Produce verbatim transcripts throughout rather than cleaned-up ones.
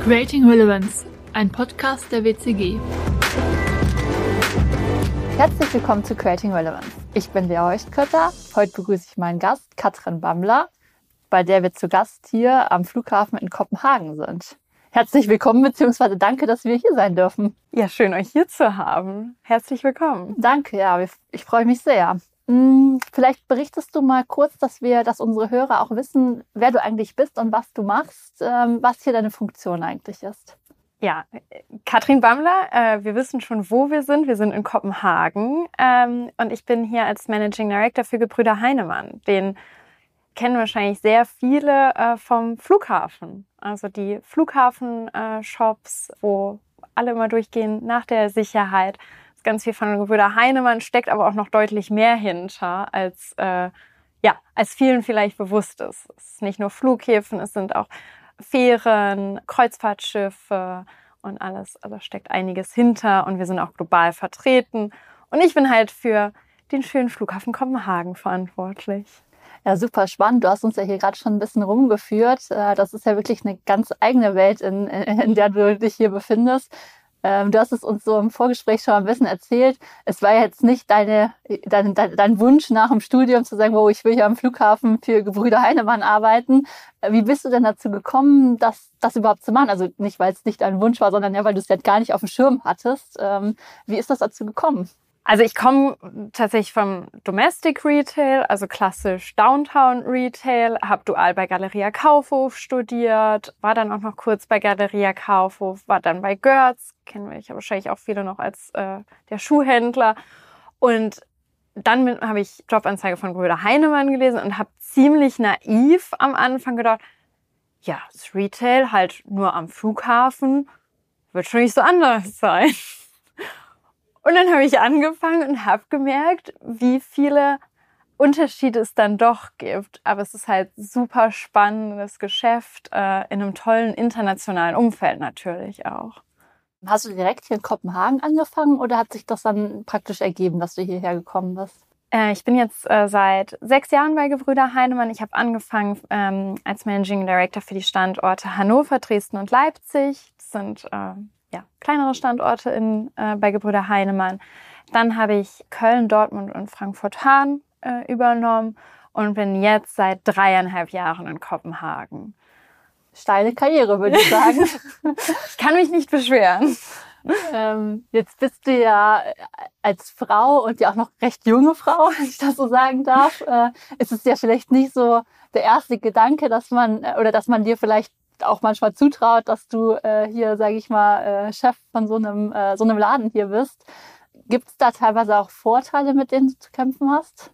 Creating Relevance, ein Podcast der W C G. Herzlich willkommen zu Creating Relevance. Ich bin Lea Heuchtkötter. Heute begrüße ich meinen Gast, Katrin Bambler, bei der wir zu Gast hier am Flughafen in Kopenhagen sind. Herzlich willkommen, beziehungsweise danke, dass wir hier sein dürfen. Ja, schön, euch hier zu haben. Herzlich willkommen. Danke, ja, ich freue mich sehr. Vielleicht berichtest du mal kurz, dass wir, dass unsere Hörer auch wissen, wer du eigentlich bist und was du machst, was hier deine Funktion eigentlich ist. Ja, Katrin Bambler, äh, wir wissen schon, wo wir sind. Wir sind in Kopenhagen ähm, und ich bin hier als Managing Director für Gebrüder Heinemann. Den kennen wahrscheinlich sehr viele äh, vom Flughafen. Also die Flughafen-Shops, äh, wo alle immer durchgehen nach der Sicherheit. Ganz viel von Gebrüder Heinemann, steckt aber auch noch deutlich mehr hinter, als, äh, ja, als vielen vielleicht bewusst ist. Es ist nicht nur Flughäfen, es sind auch Fähren, Kreuzfahrtschiffe und alles. Also steckt einiges hinter und wir sind auch global vertreten. Und ich bin halt für den schönen Flughafen Kopenhagen verantwortlich. Ja, super spannend. Du hast uns ja hier gerade schon ein bisschen rumgeführt. Das ist ja wirklich eine ganz eigene Welt, in, in der du dich hier befindest. Du hast es uns so im Vorgespräch schon ein bisschen erzählt. Es war jetzt nicht deine, dein, dein, dein Wunsch nach dem Studium zu sagen, oh, ich will hier am Flughafen für Gebrüder Heinemann arbeiten. Wie bist du denn dazu gekommen, das, das überhaupt zu machen? Also nicht, weil es nicht dein Wunsch war, sondern ja, weil du es jetzt gar nicht auf dem Schirm hattest. Wie ist das dazu gekommen? Also ich komme tatsächlich vom Domestic Retail, also klassisch Downtown Retail, habe dual bei Galeria Kaufhof studiert, war dann auch noch kurz bei Galeria Kaufhof, war dann bei Görz, kennen wir ja wahrscheinlich auch viele noch als äh, der Schuhhändler. Und dann habe ich Jobanzeige von Gebrüder Heinemann gelesen und habe ziemlich naiv am Anfang gedacht, ja, das Retail halt nur am Flughafen wird schon nicht so anders sein. Und dann habe ich angefangen und habe gemerkt, wie viele Unterschiede es dann doch gibt. Aber es ist halt super spannendes Geschäft äh, in einem tollen internationalen Umfeld natürlich auch. Hast du direkt hier in Kopenhagen angefangen oder hat sich das dann praktisch ergeben, dass du hierher gekommen bist? Äh, ich bin jetzt äh, seit sechs Jahren bei Gebrüder Heinemann. Ich habe angefangen ähm, als Managing Director für die Standorte Hannover, Dresden und Leipzig. Das sind äh, ja, kleinere Standorte in, äh, bei Gebrüder Heinemann. Dann habe ich Köln, Dortmund und Frankfurt-Hahn äh, übernommen und bin jetzt seit dreieinhalb Jahren in Kopenhagen. Steile Karriere, würde ich sagen. Ich kann mich nicht beschweren. Ähm, jetzt bist du ja als Frau und ja auch noch recht junge Frau, wenn ich das so sagen darf, äh, ist es ja vielleicht nicht so der erste Gedanke, dass man oder dass man dir vielleicht auch manchmal zutraut, dass du äh, hier, sage ich mal, äh, Chef von so einem, äh, so einem Laden hier bist. Gibt es da teilweise auch Vorteile, mit denen du zu kämpfen hast?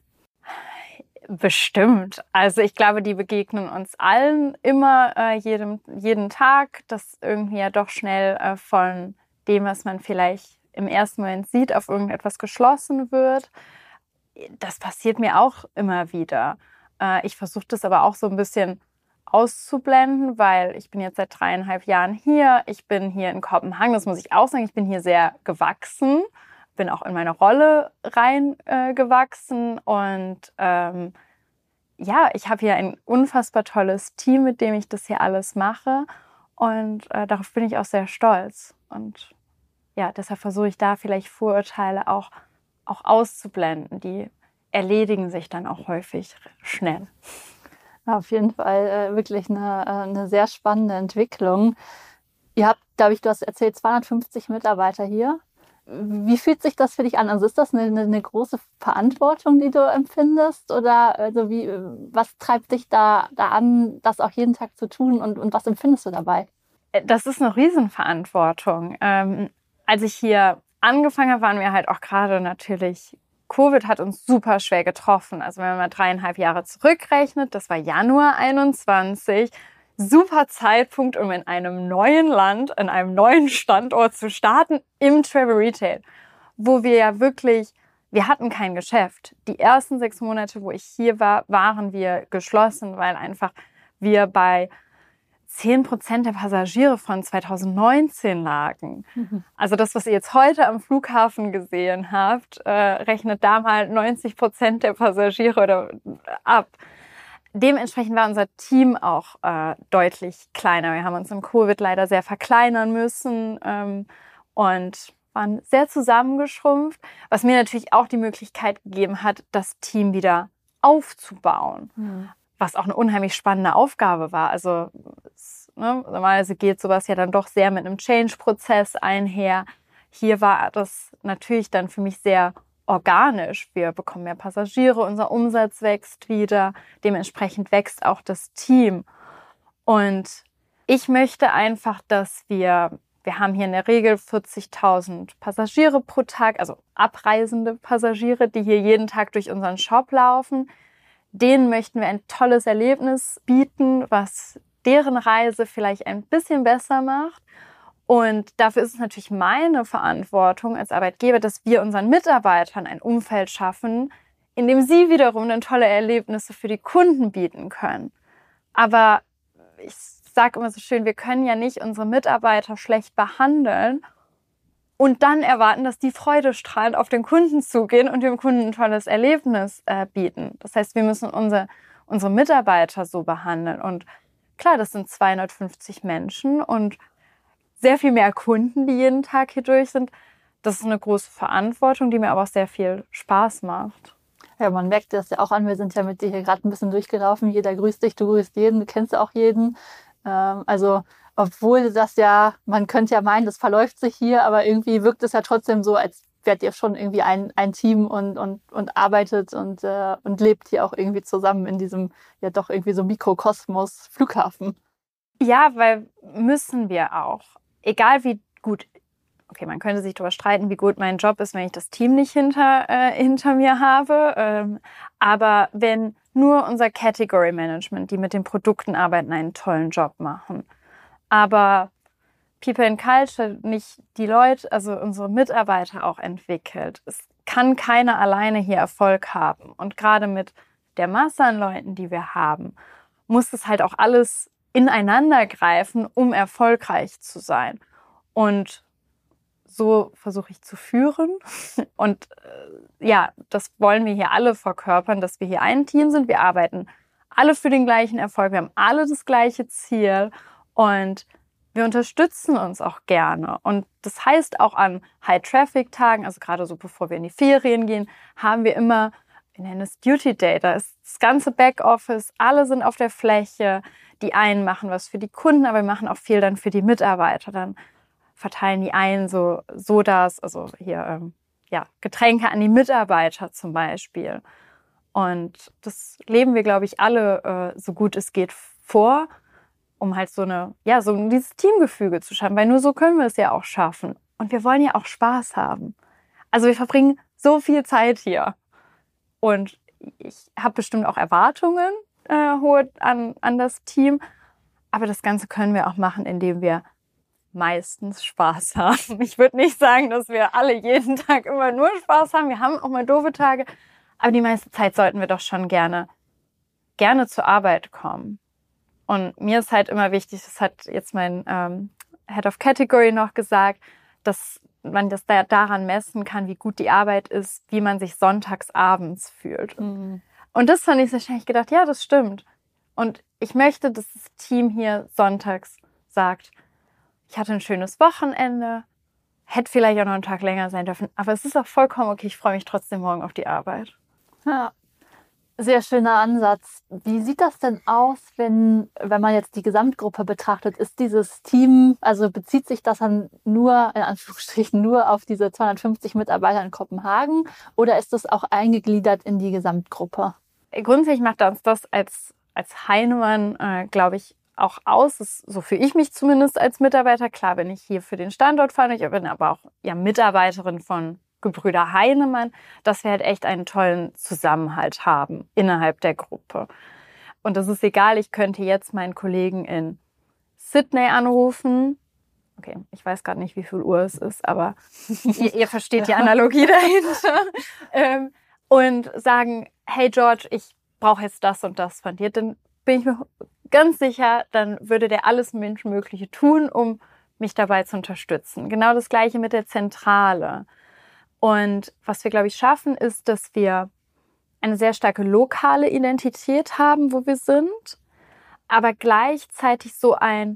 Bestimmt. Also ich glaube, die begegnen uns allen immer äh, jedem, jeden Tag, dass irgendwie ja doch schnell äh, von dem, was man vielleicht im ersten Moment sieht, auf irgendetwas geschlossen wird. Das passiert mir auch immer wieder. Äh, ich versuche das aber auch so ein bisschen auszublenden, weil ich bin jetzt seit dreieinhalb Jahren hier. Ich bin hier in Kopenhagen, das muss ich auch sagen, ich bin hier sehr gewachsen, bin auch in meine Rolle rein äh, gewachsen und ähm, ja, ich habe hier ein unfassbar tolles Team, mit dem ich das hier alles mache und äh, darauf bin ich auch sehr stolz und ja, deshalb versuche ich da vielleicht Vorurteile auch, auch auszublenden, die erledigen sich dann auch häufig schnell. Auf jeden Fall äh, wirklich eine, äh, eine sehr spannende Entwicklung. Ihr habt, glaube ich, du hast erzählt, zweihundertfünfzig Mitarbeiter hier. Wie fühlt sich das für dich an? Also ist das eine, eine große Verantwortung, die du empfindest? Oder also wie, was treibt dich da, da an, das auch jeden Tag zu tun und, und was empfindest du dabei? Das ist eine Riesenverantwortung. Ähm, als ich hier angefangen habe, waren wir halt auch gerade natürlich... Covid hat uns super schwer getroffen. Also wenn man mal dreieinhalb Jahre zurückrechnet, das war Januar einundzwanzig, super Zeitpunkt, um in einem neuen Land, in einem neuen Standort zu starten, im Travel Retail, wo wir ja wirklich, wir hatten kein Geschäft. Die ersten sechs Monate, wo ich hier war, waren wir geschlossen, weil einfach wir bei zehn Prozent der Passagiere von zweitausendneunzehn lagen. Mhm. Also das, was ihr jetzt heute am Flughafen gesehen habt, äh, rechnet da mal neunzig Prozent der Passagiere oder ab. dementsprechend war unser Team auch äh, deutlich kleiner. Wir haben uns im Covid leider sehr verkleinern müssen ähm, und waren sehr zusammengeschrumpft, was mir natürlich auch die Möglichkeit gegeben hat, das Team wieder aufzubauen, mhm. was auch eine unheimlich spannende Aufgabe war. Also es, ne, normalerweise geht sowas ja dann doch sehr mit einem Change-Prozess einher. Hier war das natürlich dann für mich sehr organisch. Wir bekommen mehr Passagiere, unser Umsatz wächst wieder, dementsprechend wächst auch das Team. Und ich möchte einfach, dass wir, wir haben hier in der Regel vierzigtausend Passagiere pro Tag, also abreisende Passagiere, die hier jeden Tag durch unseren Shop laufen. Denen möchten wir ein tolles Erlebnis bieten, was deren Reise vielleicht ein bisschen besser macht. Und dafür ist es natürlich meine Verantwortung als Arbeitgeber, dass wir unseren Mitarbeitern ein Umfeld schaffen, in dem sie wiederum dann tolle Erlebnisse für die Kunden bieten können. Aber ich sage immer so schön, wir können ja nicht unsere Mitarbeiter schlecht behandeln und dann erwarten, dass die freudestrahlend auf den Kunden zugehen und dem Kunden ein tolles Erlebnis äh, bieten. Das heißt, wir müssen unsere, unsere Mitarbeiter so behandeln. Und klar, das sind zweihundertfünfzig Menschen und sehr viel mehr Kunden, die jeden Tag hier durch sind. Das ist eine große Verantwortung, die mir aber auch sehr viel Spaß macht. Ja, man merkt das ja auch an. Wir sind ja mit dir hier gerade ein bisschen durchgelaufen. Jeder grüßt dich, du grüßt jeden, du kennst ja auch jeden. Ähm, also, obwohl das ja, man könnte ja meinen, das verläuft sich hier, aber irgendwie wirkt es ja trotzdem so, als wärt ihr schon irgendwie ein, ein Team und, und, und arbeitet und, äh, und lebt hier auch irgendwie zusammen in diesem ja doch irgendwie so Mikrokosmos Flughafen. Ja, weil müssen wir auch. Egal wie gut, okay, man könnte sich darüber streiten, wie gut mein Job ist, wenn ich das Team nicht hinter, äh, hinter mir habe. Ähm, aber wenn nur unser Category Management, die mit den Produkten arbeiten, einen tollen Job machen, aber People and Culture nicht die Leute, also unsere Mitarbeiter auch entwickelt, es kann keiner alleine hier Erfolg haben. Und gerade mit der Masse an Leuten, die wir haben, muss es halt auch alles ineinander greifen, um erfolgreich zu sein. Und so versuche ich zu führen. Und äh, ja, das wollen wir hier alle verkörpern, dass wir hier ein Team sind. Wir arbeiten alle für den gleichen Erfolg. Wir haben alle das gleiche Ziel und wir unterstützen uns auch gerne. Und das heißt auch an High-Traffic-Tagen, also gerade so bevor wir in die Ferien gehen, haben wir immer, wir nennen es Duty Day, da ist das ganze Backoffice, alle sind auf der Fläche. Die einen machen was für die Kunden, aber wir machen auch viel dann für die Mitarbeiter. Dann verteilen die einen so Sodas, also hier ähm, ja, Getränke an die Mitarbeiter zum Beispiel. Und das leben wir, glaube ich, alle äh, so gut es geht vor, um halt so eine, ja, so dieses Teamgefüge zu schaffen, weil nur so können wir es ja auch schaffen. Und wir wollen ja auch Spaß haben. Also wir verbringen so viel Zeit hier. Und ich habe bestimmt auch Erwartungen äh, hohe an, an das Team. Aber das Ganze können wir auch machen, indem wir meistens Spaß haben. Ich würde nicht sagen, dass wir alle jeden Tag immer nur Spaß haben. Wir haben auch mal doofe Tage. Aber die meiste Zeit sollten wir doch schon gerne, gerne zur Arbeit kommen. Und mir ist halt immer wichtig, das hat jetzt mein ähm, Head of Category noch gesagt, dass man das da daran messen kann, wie gut die Arbeit ist, wie man sich sonntags abends fühlt. Mhm. Und das fand ich sehr schnell gedacht, ja, das stimmt. Und ich möchte, dass das Team hier sonntags sagt, ich hatte ein schönes Wochenende, hätte vielleicht auch noch einen Tag länger sein dürfen, aber es ist auch vollkommen okay, ich freue mich trotzdem morgen auf die Arbeit. Ja, sehr schöner Ansatz. Wie sieht das denn aus, wenn, wenn man jetzt die Gesamtgruppe betrachtet? Ist dieses Team, also bezieht sich das dann nur, in Anführungsstrichen, nur auf diese zweihundertfünfzig Mitarbeiter in Kopenhagen oder ist das auch eingegliedert in die Gesamtgruppe? Grundsätzlich macht uns das als, als Heinemann, äh, glaube ich, auch aus. Das, so fühle ich mich zumindest als Mitarbeiter. Klar bin ich hier für den Standort verantwortlich, ich bin aber auch ja, Mitarbeiterin von Gebrüder Heinemann, dass wir halt echt einen tollen Zusammenhalt haben innerhalb der Gruppe. Und das ist egal, ich könnte jetzt meinen Kollegen in Sydney anrufen. Okay, ich weiß gerade nicht, wie viel Uhr es ist, aber ihr, ihr versteht die Analogie dahinter. ähm, und sagen, hey George, ich brauche jetzt das und das von dir. Dann bin ich mir ganz sicher, dann würde der alles Menschenmögliche tun, um mich dabei zu unterstützen. Genau das Gleiche mit der Zentrale. Und was wir, glaube ich, schaffen, ist, dass wir eine sehr starke lokale Identität haben, wo wir sind, aber gleichzeitig so ein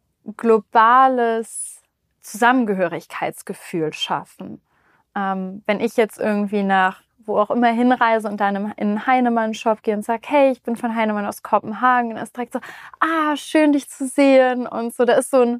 globales Zusammengehörigkeitsgefühl schaffen. Ähm, wenn ich jetzt irgendwie nach wo auch immer hinreise und dann in einen Heinemann-Shop gehe und sage, hey, ich bin von Heinemann aus Kopenhagen, dann ist direkt so, ah, schön, dich zu sehen und so. Da ist so ein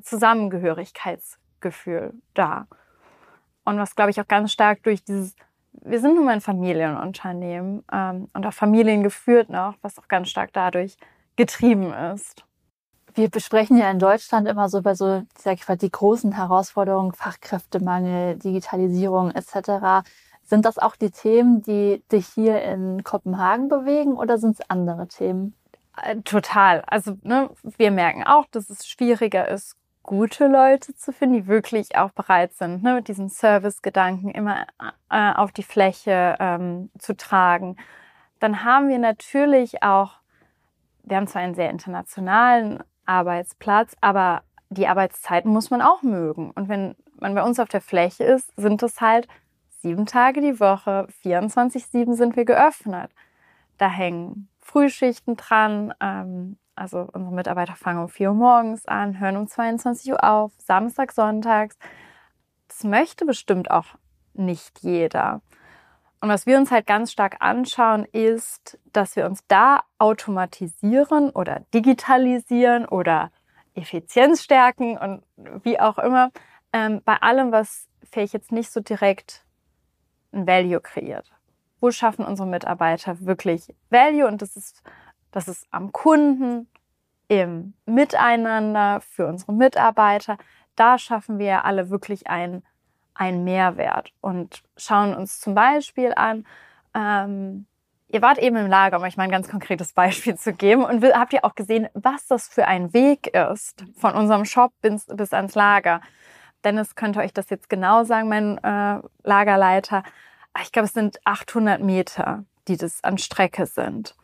Zusammengehörigkeitsgefühl da. Und was, glaube ich, auch ganz stark durch dieses, wir sind nun mal ein Familienunternehmen ähm, und auch familiengeführt noch, was auch ganz stark dadurch getrieben ist. Wir besprechen ja in Deutschland immer so über so, sag ich mal, die großen Herausforderungen, Fachkräftemangel, Digitalisierung et cetera. Sind das auch die Themen, die dich hier in Kopenhagen bewegen oder sind es andere Themen? Total. Also ne, wir merken auch, dass es schwieriger ist, gute Leute zu finden, die wirklich auch bereit sind, ne, mit diesem Service-Gedanken immer äh, auf die Fläche ähm, zu tragen. Dann haben wir natürlich auch, wir haben zwar einen sehr internationalen Arbeitsplatz, aber die Arbeitszeiten muss man auch mögen. Und wenn man bei uns auf der Fläche ist, sind es halt sieben Tage die Woche, vierundzwanzig sieben sind wir geöffnet. Da hängen Frühschichten dran, ähm, also unsere Mitarbeiter fangen um vier Uhr morgens an, hören um zweiundzwanzig Uhr auf, Samstag, Sonntags. Das möchte bestimmt auch nicht jeder. Und was wir uns halt ganz stark anschauen, ist, dass wir uns da automatisieren oder digitalisieren oder Effizienz stärken und wie auch immer, ähm, bei allem, was vielleicht jetzt nicht so direkt ein Value kreiert. Wo schaffen unsere Mitarbeiter wirklich Value? Und das ist, das ist am Kunden, im Miteinander, für unsere Mitarbeiter. Da schaffen wir alle wirklich einen, einen Mehrwert und schauen uns zum Beispiel an, ähm, ihr wart eben im Lager, um euch mal ein ganz konkretes Beispiel zu geben. Und habt ihr auch gesehen, was das für ein Weg ist, von unserem Shop bis, bis ans Lager? Dennis könnte euch das jetzt genau sagen, mein äh, Lagerleiter. Ich glaube, es sind achthundert Meter, die das an Strecke sind.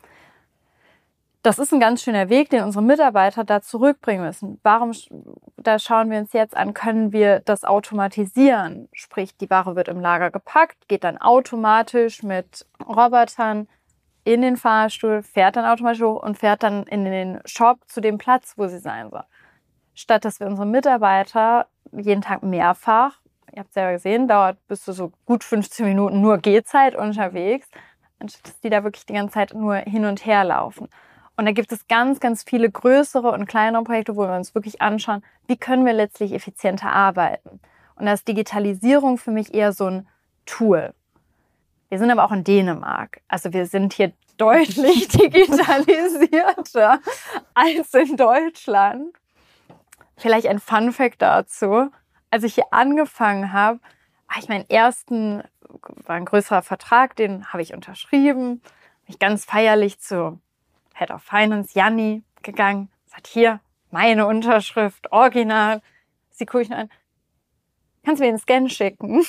Das ist ein ganz schöner Weg, den unsere Mitarbeiter da zurückbringen müssen. Warum, da schauen wir uns jetzt an, können wir das automatisieren? Sprich, die Ware wird im Lager gepackt, geht dann automatisch mit Robotern in den Fahrstuhl, fährt dann automatisch hoch und fährt dann in den Shop zu dem Platz, wo sie sein soll. Statt dass wir unsere Mitarbeiter jeden Tag mehrfach, ihr habt es selber gesehen, dauert bis zu so gut fünfzehn Minuten nur Gehzeit unterwegs, anstatt dass die da wirklich die ganze Zeit nur hin und her laufen. Und da gibt es ganz, ganz viele größere und kleinere Projekte, wo wir uns wirklich anschauen, wie können wir letztlich effizienter arbeiten. Und da ist Digitalisierung für mich eher so ein Tool. Wir sind aber auch in Dänemark. Also wir sind hier deutlich digitalisierter als in Deutschland. Vielleicht ein Funfact dazu. Als ich hier angefangen habe, habe ich meinen ersten, war ein größerer Vertrag, den habe ich unterschrieben. Bin ich ganz feierlich zu Head of Finance, Janni, gegangen. Sagt, hier, meine Unterschrift, original. Sie gucke ich nur an. Kannst du mir den Scan schicken?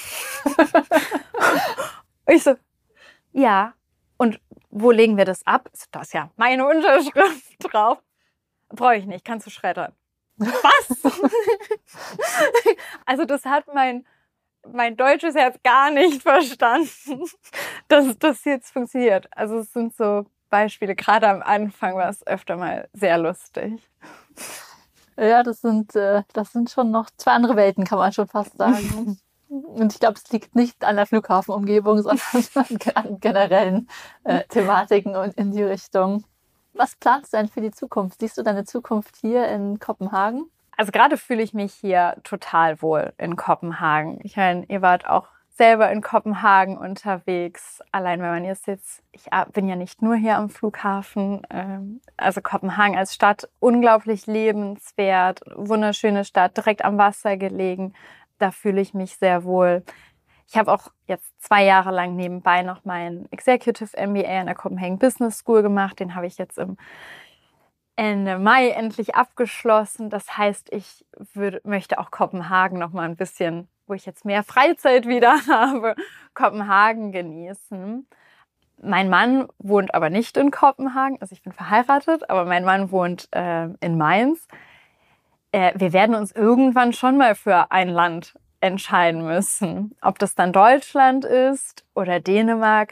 Und ich so, ja. Und wo legen wir das ab? Da ist ja meine Unterschrift drauf. Brauche ich nicht, kannst du schreddern. Was? Also das hat mein, mein deutsches Herz gar nicht verstanden, dass das jetzt funktioniert. Also es sind so Beispiele, gerade am Anfang war es öfter mal sehr lustig. Ja, das sind, das sind schon noch zwei andere Welten, kann man schon fast sagen. Und ich glaube, es liegt nicht an der Flughafenumgebung, sondern an generellen äh, Thematiken und in die Richtung. Was planst du denn für die Zukunft? Siehst du deine Zukunft hier in Kopenhagen? Also gerade fühle ich mich hier total wohl in Kopenhagen. Ich meine, ihr wart auch selber in Kopenhagen unterwegs. Allein wenn man jetzt jetzt, ich bin ja nicht nur hier am Flughafen. Also Kopenhagen als Stadt, unglaublich lebenswert, wunderschöne Stadt, direkt am Wasser gelegen. Da fühle ich mich sehr wohl. Ich habe auch jetzt zwei Jahre lang nebenbei noch meinen Executive M B A an der Copenhagen Business School gemacht. Den habe ich jetzt im Ende Mai endlich abgeschlossen. Das heißt, ich würde, möchte auch Kopenhagen noch mal ein bisschen, wo ich jetzt mehr Freizeit wieder habe, Kopenhagen genießen. Mein Mann wohnt aber nicht in Kopenhagen. Also ich bin verheiratet, aber mein Mann wohnt äh, in Mainz. Äh, wir werden uns irgendwann schon mal für ein Land entscheiden müssen. Ob das dann Deutschland ist oder Dänemark,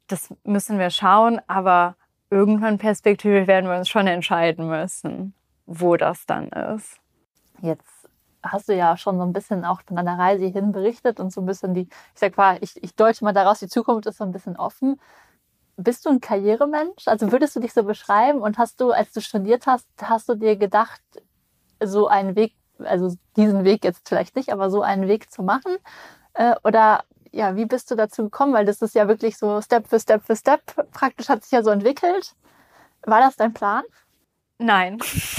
das müssen wir schauen, aber irgendwann perspektivisch werden wir uns schon entscheiden müssen, wo das dann ist. Jetzt hast du ja schon so ein bisschen auch von deiner Reise hierhin berichtet und so ein bisschen die, ich sag mal, ich, ich deute mal daraus, die Zukunft ist so ein bisschen offen. Bist du ein Karrieremensch? Also würdest du dich so beschreiben und hast du, als du studiert hast, hast du dir gedacht, so einen Weg, also diesen Weg jetzt vielleicht nicht, aber so einen Weg zu machen? Äh, oder ja, wie bist du dazu gekommen? Weil das ist ja wirklich so Step für Step für Step, praktisch hat sich ja so entwickelt. War das dein Plan? Nein.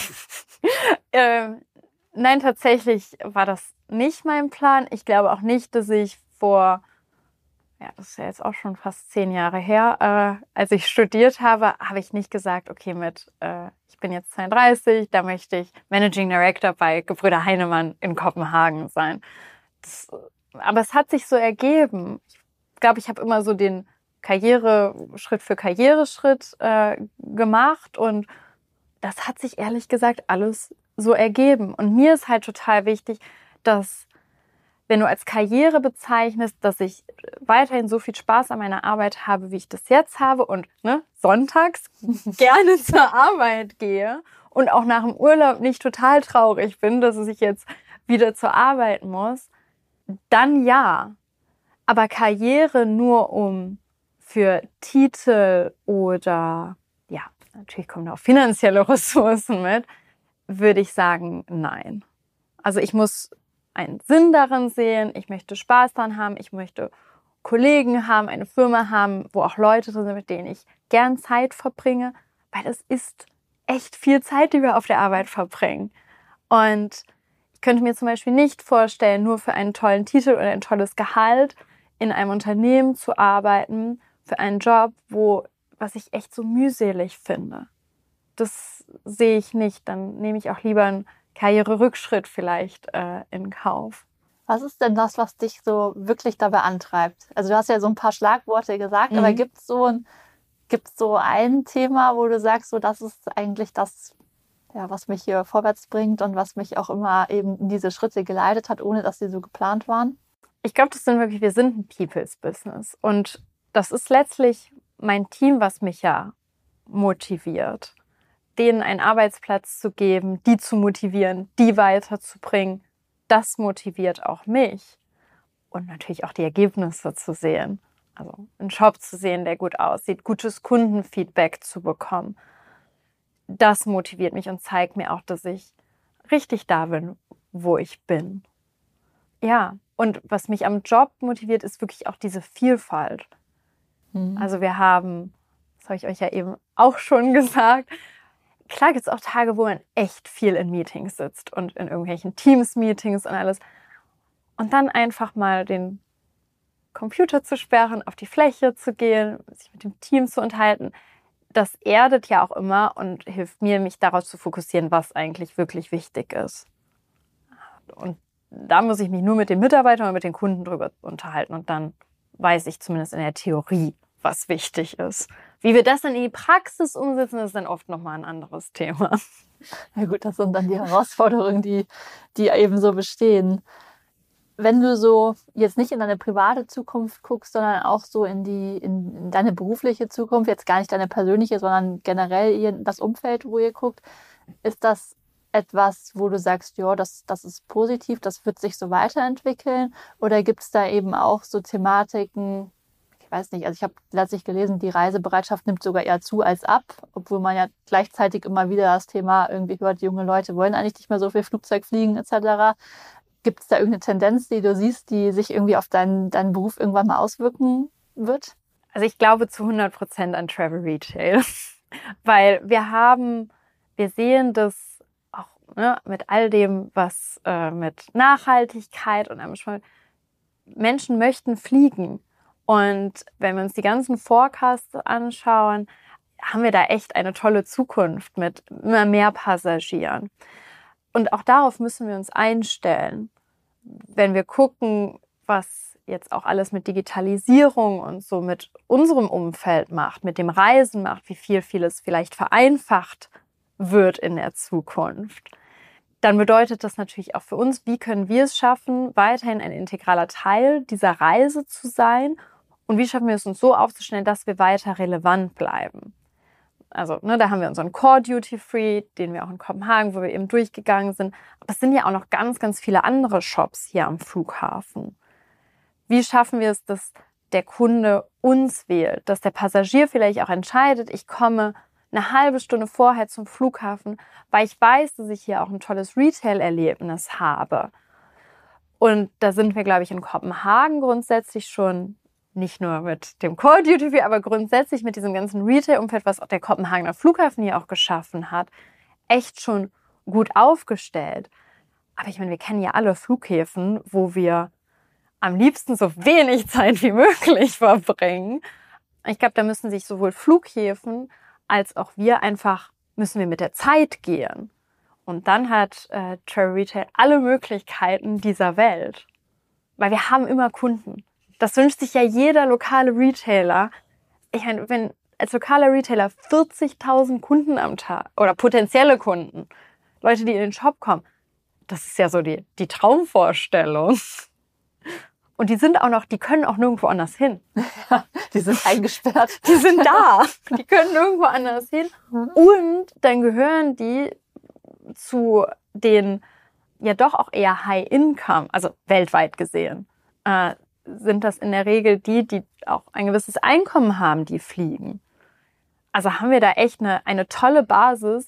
ähm, nein, tatsächlich war das nicht mein Plan. Ich glaube auch nicht, dass ich vor, ja, das ist ja jetzt auch schon fast zehn Jahre her, äh, als ich studiert habe, habe ich nicht gesagt, okay, mit, äh, ich bin jetzt zweiunddreißig, da möchte ich Managing Director bei Gebrüder Heinemann in Kopenhagen sein. Das, aber es hat sich so ergeben. Ich glaube, ich habe immer so den Karriere, Schritt für Karriereschritt äh, gemacht und das hat sich ehrlich gesagt alles so ergeben. Und mir ist halt total wichtig, dass, wenn du als Karriere bezeichnest, dass ich weiterhin so viel Spaß an meiner Arbeit habe, wie ich das jetzt habe und ne, sonntags gerne zur Arbeit gehe und auch nach dem Urlaub nicht total traurig bin, dass ich jetzt wieder zur Arbeit muss, dann ja. Aber Karriere nur um für Titel oder, ja, natürlich kommen da auch finanzielle Ressourcen mit, würde ich sagen, nein. Also ich muss einen Sinn darin sehen, ich möchte Spaß daran haben, ich möchte Kollegen haben, eine Firma haben, wo auch Leute drin sind, mit denen ich gern Zeit verbringe, weil es ist echt viel Zeit, die wir auf der Arbeit verbringen. Und ich könnte mir zum Beispiel nicht vorstellen, nur für einen tollen Titel oder ein tolles Gehalt in einem Unternehmen zu arbeiten, für einen Job, wo, was ich echt so mühselig finde. Das sehe ich nicht. Dann nehme ich auch lieber einen Karriererückschritt vielleicht äh, in Kauf. Was ist denn das, was dich so wirklich dabei antreibt? Also du hast ja so ein paar Schlagworte gesagt, mhm. aber gibt es so ein, gibt's so ein Thema, wo du sagst, so das ist eigentlich das, ja, was mich hier vorwärts bringt und was mich auch immer eben in diese Schritte geleitet hat, ohne dass sie so geplant waren? Ich glaube, das sind wirklich, wir sind ein People's Business und das ist letztlich mein Team, was mich ja motiviert, denen einen Arbeitsplatz zu geben, die zu motivieren, die weiterzubringen. Das motiviert auch mich. Und natürlich auch die Ergebnisse zu sehen. Also einen Shop zu sehen, der gut aussieht, gutes Kundenfeedback zu bekommen. Das motiviert mich und zeigt mir auch, dass ich richtig da bin, wo ich bin. Ja, und was mich am Job motiviert, ist wirklich auch diese Vielfalt. Mhm. Also wir haben, das habe ich euch ja eben auch schon gesagt, klar gibt es auch Tage, wo man echt viel in Meetings sitzt und in irgendwelchen Teams-Meetings und alles. Und dann einfach mal den Computer zu sperren, auf die Fläche zu gehen, sich mit dem Team zu unterhalten, das erdet ja auch immer und hilft mir, mich darauf zu fokussieren, was eigentlich wirklich wichtig ist. Und da muss ich mich nur mit den Mitarbeitern und mit den Kunden drüber unterhalten und dann weiß ich zumindest in der Theorie, was wichtig ist. Wie wir das dann in die Praxis umsetzen, ist dann oft nochmal ein anderes Thema. Ja gut, das sind dann die Herausforderungen, die, die eben so bestehen. Wenn du so jetzt nicht in deine private Zukunft guckst, sondern auch so in die in, in deine berufliche Zukunft, jetzt gar nicht deine persönliche, sondern generell das Umfeld, wo ihr guckt, ist das etwas, wo du sagst, ja, das, das ist positiv, das wird sich so weiterentwickeln? Oder gibt es da eben auch so Thematiken, ich weiß nicht, also ich habe letztlich gelesen, die Reisebereitschaft nimmt sogar eher zu als ab, obwohl man ja gleichzeitig immer wieder das Thema irgendwie hört, junge Leute wollen eigentlich nicht mehr so viel Flugzeug fliegen et cetera. Gibt es da irgendeine Tendenz, die du siehst, die sich irgendwie auf deinen, deinen Beruf irgendwann mal auswirken wird? Also ich glaube zu hundert Prozent an Travel Retail, weil wir haben, wir sehen das auch ne, mit all dem, was äh, mit Nachhaltigkeit und einem Schmal, Menschen möchten fliegen. Und wenn wir uns die ganzen Forecasts anschauen, haben wir da echt eine tolle Zukunft mit immer mehr Passagieren. Und auch darauf müssen wir uns einstellen. Wenn wir gucken, was jetzt auch alles mit Digitalisierung und so mit unserem Umfeld macht, mit dem Reisen macht, wie viel vieles vielleicht vereinfacht wird in der Zukunft, dann bedeutet das natürlich auch für uns, wie können wir es schaffen, weiterhin ein integraler Teil dieser Reise zu sein Und wie schaffen wir es uns so aufzustellen, dass wir weiter relevant bleiben? Also, ne, da haben wir unseren Core Duty Free, den wir auch in Kopenhagen, wo wir eben durchgegangen sind. Aber es sind ja auch noch ganz, ganz viele andere Shops hier am Flughafen. Wie schaffen wir es, dass der Kunde uns wählt, dass der Passagier vielleicht auch entscheidet, ich komme eine halbe Stunde vorher zum Flughafen, weil ich weiß, dass ich hier auch ein tolles Retail-Erlebnis habe. Und da sind wir, glaube ich, in Kopenhagen grundsätzlich schon nicht nur mit dem Core Duty Free, aber grundsätzlich mit diesem ganzen Retail-Umfeld, was auch der Kopenhagener Flughafen hier auch geschaffen hat, echt schon gut aufgestellt. Aber ich meine, wir kennen ja alle Flughäfen, wo wir am liebsten so wenig Zeit wie möglich verbringen. Ich glaube, da müssen sich sowohl Flughäfen als auch wir einfach, müssen wir mit der Zeit gehen. Und dann hat äh, Travel Retail alle Möglichkeiten dieser Welt. Weil wir haben immer Kunden. Das wünscht sich ja jeder lokale Retailer. Ich meine, wenn als lokaler Retailer vierzigtausend Kunden am Tag oder potenzielle Kunden, Leute, die in den Shop kommen, das ist ja so die, die Traumvorstellung. Und die sind auch noch, die können auch nirgendwo anders hin. Ja, die sind eingesperrt. Die sind da. Die können nirgendwo anders hin. Und dann gehören die zu den ja doch auch eher High-Income, also weltweit gesehen, äh, sind das in der Regel die, die auch ein gewisses Einkommen haben, die fliegen. Also haben wir da echt eine, eine tolle Basis,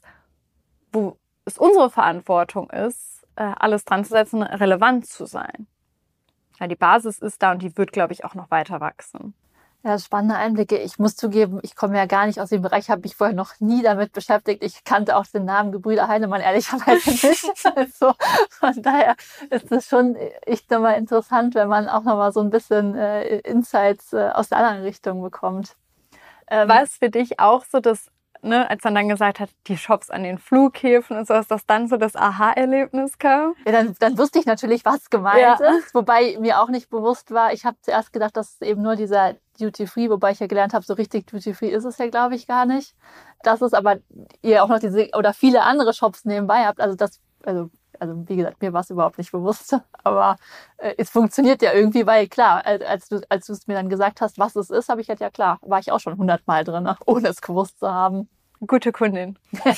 wo es unsere Verantwortung ist, äh, alles dran zu setzen, relevant zu sein. Ja, die Basis ist da und die wird, glaube ich, auch noch weiter wachsen. Ja, spannende Einblicke. Ich muss zugeben, ich komme ja gar nicht aus dem Bereich, habe mich vorher noch nie damit beschäftigt. Ich kannte auch den Namen Gebrüder Heinemann ehrlicherweise nicht. Also von daher ist es schon echt nochmal interessant, wenn man auch nochmal so ein bisschen äh, Insights äh, aus der anderen Richtung bekommt. Ähm, War es für dich auch so, dass, ne, als man dann gesagt hat, die Shops an den Flughäfen und so, dass das dann so das Aha-Erlebnis kam? Ja, dann, dann wusste ich natürlich, was gemeint ja. ist, wobei mir auch nicht bewusst war, ich habe zuerst gedacht, dass es eben nur dieser Duty-Free, wobei ich ja gelernt habe, so richtig Duty-Free ist es ja, glaube ich, gar nicht. Dass es aber ihr auch noch diese oder viele andere Shops nebenbei habt, also das, also, also wie gesagt, mir war es überhaupt nicht bewusst, aber äh, es funktioniert ja irgendwie, weil klar, als du als du es mir dann gesagt hast, was es ist, habe ich halt ja klar, war ich auch schon hundertmal drin, ohne es gewusst zu haben. Gute Kundin. Ja,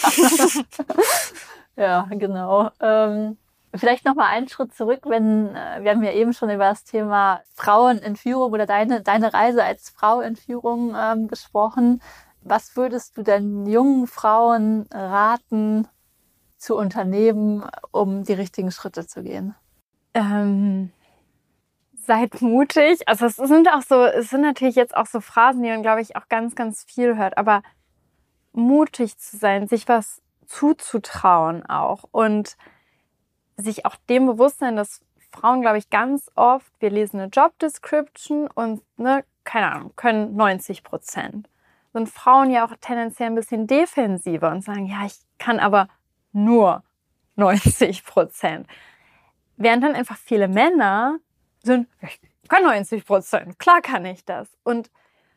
ja genau. Ähm, vielleicht noch mal einen Schritt zurück, wenn äh, wir haben ja eben schon über das Thema Frauen in Führung oder deine deine Reise als Frau in Führung ähm, gesprochen. Was würdest du denn jungen Frauen raten zu unternehmen, um die richtigen Schritte zu gehen? Ähm, seid mutig. Also es sind auch so, es sind natürlich jetzt auch so Phrasen, die man, glaube ich, auch ganz, ganz viel hört. Aber mutig zu sein, sich was zuzutrauen auch und sich auch dem bewusst sein, dass Frauen, glaube ich, ganz oft, wir lesen eine Job Description und, ne, keine Ahnung, können neunzig Prozent. Sind Frauen ja auch tendenziell ein bisschen defensiver und sagen, ja, ich kann aber nur neunzig Prozent. Während dann einfach viele Männer sind, ich kann neunzig Prozent, klar kann ich das. Und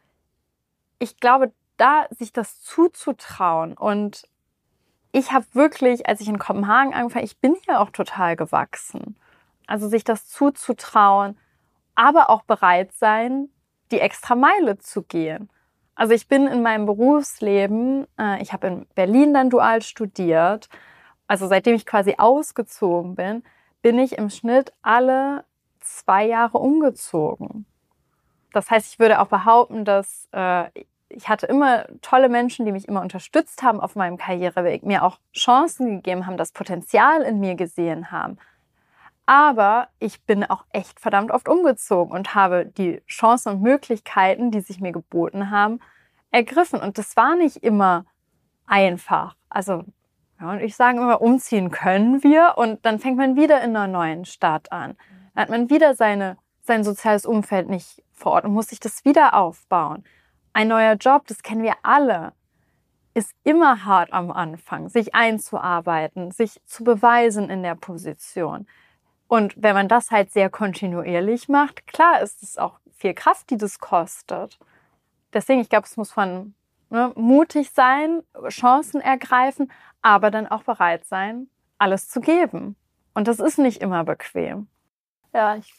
ich glaube, da sich das zuzutrauen und ich habe wirklich, als ich in Kopenhagen angefangen, ich bin hier auch total gewachsen. Also sich das zuzutrauen, aber auch bereit sein, die extra Meile zu gehen. Also ich bin in meinem Berufsleben, äh, ich habe in Berlin dann dual studiert, also seitdem ich quasi ausgezogen bin, bin ich im Schnitt alle zwei Jahre umgezogen. Das heißt, ich würde auch behaupten, dass äh, ich hatte immer tolle Menschen, die mich immer unterstützt haben auf meinem Karriereweg, mir auch Chancen gegeben haben, das Potenzial in mir gesehen haben. Aber ich bin auch echt verdammt oft umgezogen und habe die Chancen und Möglichkeiten, die sich mir geboten haben, ergriffen. Und das war nicht immer einfach. Also, ja, und ich sage immer, umziehen können wir und dann fängt man wieder in einer neuen Stadt an. Dann hat man wieder seine, sein soziales Umfeld nicht vor Ort und muss sich das wieder aufbauen. Ein neuer Job, das kennen wir alle, ist immer hart am Anfang, sich einzuarbeiten, sich zu beweisen in der Position. Und wenn man das halt sehr kontinuierlich macht, klar ist es auch viel Kraft, die das kostet. Deswegen, ich glaube, es muss von ne, mutig sein, Chancen ergreifen, aber dann auch bereit sein, alles zu geben. Und das ist nicht immer bequem. Ja, ich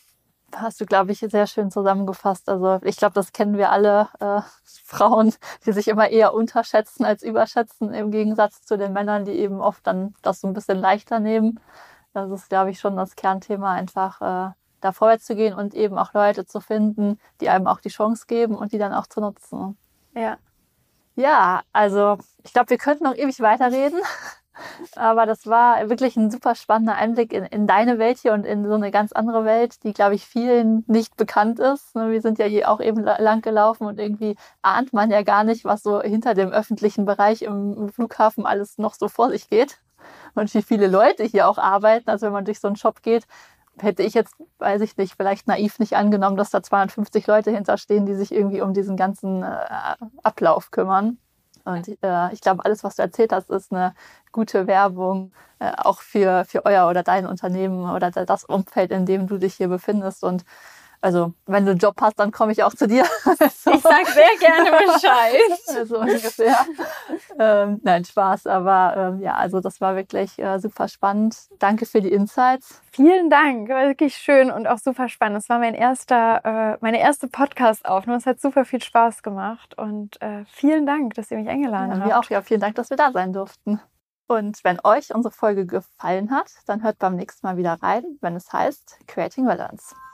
Hast du, glaube ich, sehr schön zusammengefasst. Also ich glaube, das kennen wir alle äh, Frauen, die sich immer eher unterschätzen als überschätzen, im Gegensatz zu den Männern, die eben oft dann das so ein bisschen leichter nehmen. Das ist, glaube ich, schon das Kernthema, einfach äh, da vorwärts zu gehen und eben auch Leute zu finden, die einem auch die Chance geben und die dann auch zu nutzen. Ja. Ja, also ich glaube, wir könnten noch ewig weiterreden. Aber das war wirklich ein super spannender Einblick in, in deine Welt hier und in so eine ganz andere Welt, die, glaube ich, vielen nicht bekannt ist. Wir sind ja hier auch eben lang gelaufen und irgendwie ahnt man ja gar nicht, was so hinter dem öffentlichen Bereich im Flughafen alles noch so vor sich geht und wie viele Leute hier auch arbeiten. Also wenn man durch so einen Shop geht, hätte ich jetzt, weiß ich nicht, vielleicht naiv nicht angenommen, dass da zweihundertfünfzig Leute hinterstehen, die sich irgendwie um diesen ganzen äh, Ablauf kümmern. Und äh, ich glaube, alles, was du erzählt hast, ist eine gute Werbung, äh, auch für, für euer oder dein Unternehmen oder das Umfeld, in dem du dich hier befindest. Und also, wenn du einen Job hast, dann komme ich auch zu dir. So. Ich sag sehr gerne Bescheid. So ungefähr. ähm, nein, Spaß. Aber ähm, ja, also das war wirklich äh, super spannend. Danke für die Insights. Vielen Dank, war wirklich schön und auch super spannend. Es war mein erster, äh, meine erste Podcast-Aufnahme. Es hat super viel Spaß gemacht und äh, vielen Dank, dass ihr mich eingeladen ja, habt. Mir auch. Ja, vielen Dank, dass wir da sein durften. Und wenn euch unsere Folge gefallen hat, dann hört beim nächsten Mal wieder rein, wenn es heißt Creating Balance.